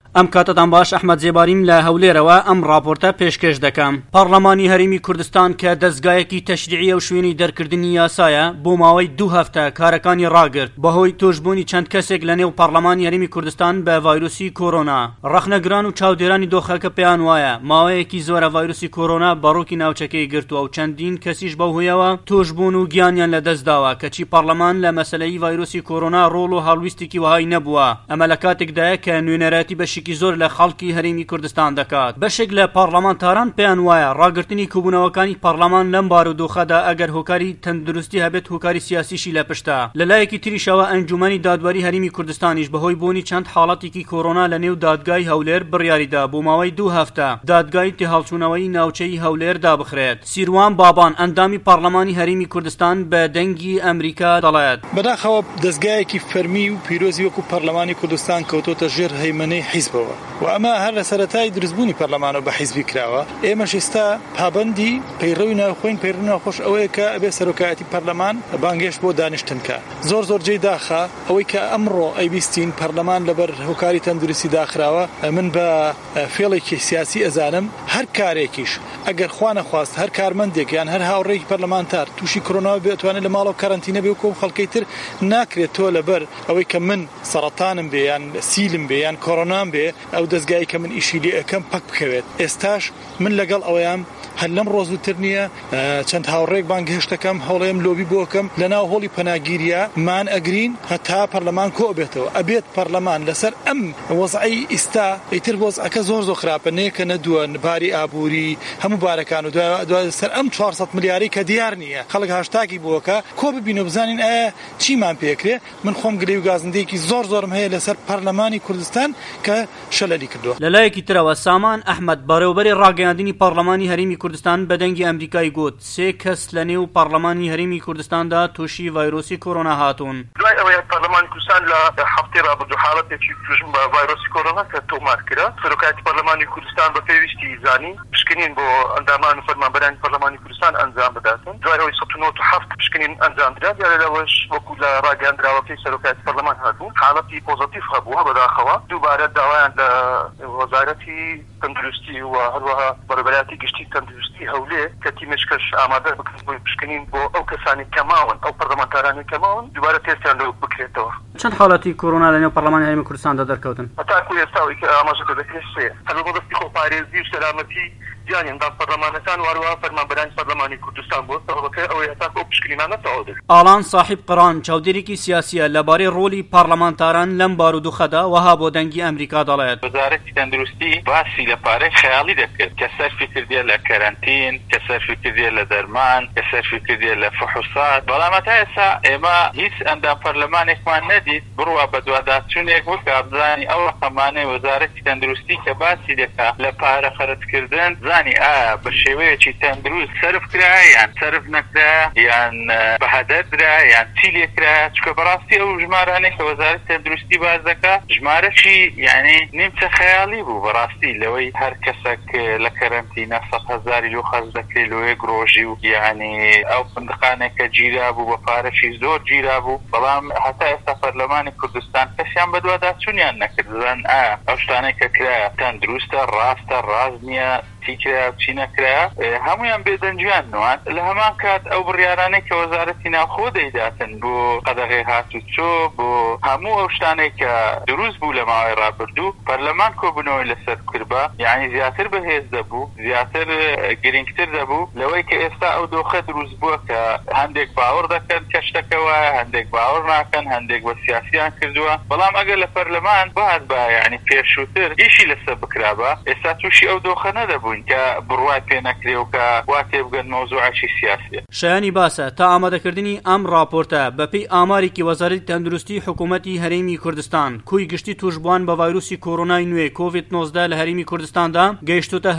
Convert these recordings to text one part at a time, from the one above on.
ئەم کاتتان باش ئەحمەد زێباریم لە هەولێرەوە ئەم راپۆرتە پێشکەش دەکەم. پەرلەمانی هەرێمی کوردستان کە دەستگایەکی تەشریعیە و شوێنی دەرکردنی یاسایە بۆ ماوەی 2 هەفتە کارەکانی ڕاگرت بەهۆی تۆشبوونی چەند کەسێک لە نێو پەرلەمانی هەرێمی کوردستان بە ڤایرۆسی کۆرۆنا. ڕەخنەگران و چاودێرانی دۆخەکە پێیان وایە ماوەیەکی زۆرە ڤایرۆسی کۆرۆنا بەڕووکی ناوچەکەی گرتووە و چەندین کەسیش بەو هۆیەوە تۆشبوون و گیانیان لەدەست داوە کەچی پەرلەمان لە مەسەلەی ڤایرۆسی کۆرۆنا ڕۆڵ و هەڵویستێکی وهای نەبووە. ئەمە لە کاتێکدایە کە نوێنەرەتی بەشێکی زۆر لە خەڵکی هەرێمی کوردستان دەکات. بەشێک لە پەرلەمانتاران پێیان وایە ڕاگررتنی کوبوونەوەکانی پەرلەمان لەم بارودۆخەدا ئەگەر هۆکاری تەندروستی هەبێت هۆکاری سیاسیشی لە پشتە. لەلایەکی تریشەوە ئەنجومەنی دادوەری هەرێمی کوردستانیش بەهۆی بوونی چەند حاڵەتێکی کۆرۆنا لە نێو دادگای هەولێر بڕیاریدا بۆ ماوەی 2 هەفتە دادگای تێهەڵچوونەوەی ناوچەی هەولێر دابخرێت. سیروان بابان ئەندامی پەرلەمانی هەرێمی کوردستان بە دەنگی ئەمریکا دەڵێت بەداخەوە دەستگایەکی فەرمی و پیرۆزی وەکو پەرلەمانی کوردستان کەوتۆتە ژێر هەیمەنەی حیزبەوە و ئەمە هەر لە سەرەتای دروستبوونی پەرلەمانەوە بە حیزبی کراوە. ئێمەش ئێستا پابەندی پەیڕەوی ناوخۆین پەیڕەوی ناوخۆش ئەوەیە کە ئەبێ سەرۆکایەتی پەرلەمان بانگێشت بۆ دانیشتنکە. زۆر جێی داخە ئەوەی کە ئەمڕۆ ئەیبیستین پەرلەمان لەبەر هۆکاری تەندروستی داخراوە. من بە فێڵێکی سیاسی ئەزانم هەر کارێکیش ئەگەر خوا نەخواست هەر کارمەندێک یان هەر هاوڕێی پەرلەمانتار تووشی کۆرۆنا بێتوانێت لە ماڵەوە کارەنتینە بێ و کۆم خەڵکەی تر ناکرێت تۆ لەبەر ئەوەی کە من سەرەتانم بێ یان سیلم بێ یان کۆرۆنام بێ ئەو دەستگای کە من ئیشی لێ ئەەکەم پەک بکەوێت. ئێستاش من لەگەڵ ئەوەیان هەر لەم ڕۆزووتر نییە چەند هاوڕێک بانگهێشتەکەم هەوڵێم لۆبی بۆکەم لەناو هۆڵی پەناگیریە مان ئەگرین هەتا پەرلەمان کۆ بێتەوە ئەبێت پەرلەمان لەسەر ئەم وەزعی ئیستا ئیتر وەزعەکە زۆر خراپە نەیەکە نەدووە باری ئابووری هەموو بارەکان و دوای سەر ئەم 400 ملیاری کە دیار نییە خەڵک هاشتاگی بووەکە کۆ ببین و بزانین ئایا چیمان پێکرێ. من خۆم گرێ و گازندەیەکی زۆرم هەیە لەسەر پەرلەمانی کوردستان کە شەلەلی کردووە. لەلایەکی ترەوە سامان ئەحمەد بەڕێوەبەری ڕاگەیاندنی پەرلەمانی هەرێمی کوردستان بە دەنگی ئەمریکای گوت 3 کەس لە نێو پەرلەمانی هەرێمی کوردستاندا تووشی ڤایرۆسی کۆرۆنا هاتوون. دوای ئەوەیە پەرلەمانی کوردستان لە هەفتەی ڕابردوو حاڵەتێکی تووشم بە ڤایرۆسی کۆرۆنا کە تۆمار کرا. سەرۆکایەتی پەرلەمانی کوردستان بە پێویستی زانی پشکنین بۆ ئەندامان و فەرمانبەرانی پەرلەمانی کوردستان ئەنجام بداتن. دوای ئەوەی 197 پشکنین ئەنجام درا دیارە لەوەش وەکو لە ڕاگەیاندراوەکەی سەرۆکایەتی پەرلەمان هاتوو حاڵەتی پۆزیتیڤ هەبووە بەداخەوە. دووبارە داوایان لە وەزارەتی تەندروستی و هەروەها بەڕێوەبەری گشتی تەندروستی هەولێر کە تیمشکەش ئامادە بکەن بۆ پشکنین بۆ ئەو کەسانی کەماون ئەو پەرلەمانتارانی کەماون دووبارە تێستیان لەو بکرێتەوە. چەند حاڵەتی کۆرۆنا لە نێو پەرلەمانی هەرێمی کوردستاندا دەرکەوتن؟ هەتاکو ئێستاوەی کە ئاماژەکە دەکرێت سێ هەر بۆ دەستی خۆپارێزی و سەلامەتی جیانی ئەندام پەرلەمانەکان وهروەها فەرمانبەرانی پەرلەمانی کوردستان بۆ سەبەبەکەی ئەوەی هەتاکو ئەو پشکنینانە تەواو دەکرێت. ئالان صاحب قڕان چاودێرێکی سیاسیە لەبارەی ڕۆلی پەرلەمانتاران لەم بارودۆخەدا وەها بۆ دەنگی ئەمریکا دەڵێت وەزارەتی تەندروستی باسی لە پارەی خەیاڵی دەکرد کە سەرفی کردێ لە کەرەنتین کە سەرفی کردێ لە دەرمان کە سەرفی کردێ لە فحوسات. بەڵام هەتا ئێستا ئێمە هیچ ئەندام پەرلەمانێکمان نەدیت بڕوا بە دوواداچوونێک وەکە ئابزانی ئەو ڕەقەمانەی وەزارەتی تەندروستی کە باسی دەکات لە پارە خەرجکردن زانی ئایا بە شێوەیەکی تەندروست سەرف کرا یان سەرف نەکرا یان بەهەدەر درا یان چی لێکرا. چکە بەڕاستی ئەو ژمارانێک کە وەزارەتی تەندروستی باز دەکات ژمارەشی یعنی نیمچە خەیاڵی بوو بەڕاستی لەوەی هەر کەسێک لە کەرەنتینە 100,000 لۆ خەرج دەکرێت لۆ یەک ڕۆژی و یعنی ئەو فندقانێک کە گیرا بوو بە پارەشی زۆر گیرا بوو. بەڵام هەتا ئێستا پەرلەمانی کوردستان کەسیان بە دوواداچوونیان نەکردن ئایا ئەو شتانێک کە کرا تەندروستە ڕاستە ڕاست نییە چیکرا چی نەکرا هەمویان بێدەنجیان نوان لە هەمان کات ئەو بڕیارانەی کە وەزارەتی ناوخۆ دەیداتن بۆ قەدەغی هاتوچۆ بۆ هەموو ئەو شتانێک کە دروست بوو لە ماوەی ڕابردوو پەرلەمان کۆبوونەوەی لەسەر کردبە یعنی زیاتر بەهێز دەبوو زیاتر گرنگتر دەبوو لەوەی کە ئێستا ئەو دۆخە دروست بووە کە هەندێک باوەڕ دەکەن کە شتەکەوە هەندێک باوەڕ ناکەن هەندێک بە سیاسیان کردووە. بەڵام ئەگەر لە پەرلەمان بەهات بە یعنی پێشووتر ئیشی لەسەر بکرابە ئێستا تووشی ئەو دۆخە نەدەبوون کە بڕوای پێ نەکرێ و کە وا تێبگەن مەوزوعێکی سیاسیە. شایانی باسە تا ئامادەکردنی ئەم راپۆرتە بەپێی ئامارێکی وەزارەتی تەندروستی حکوومەتی هەرێمی کوردستان کوی گشتی توشبووان بە ڤایرۆسی کۆرۆنای نوێ کۆڤید-19 لە هەرێمی کوردستاندا گەیشتوتە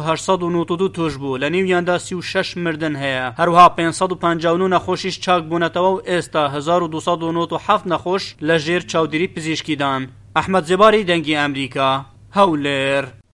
1892 توش بوو لە نێویاندا 36 مردن هەیە. هەروها 559 نەخۆشیش چاک بوونەتەوە و ئێستا 1297 نەخۆش لە ژێر چاودێری پزیشکیدان. ئەحمەد زێباری دەنگی ئەمریکا هەولێر.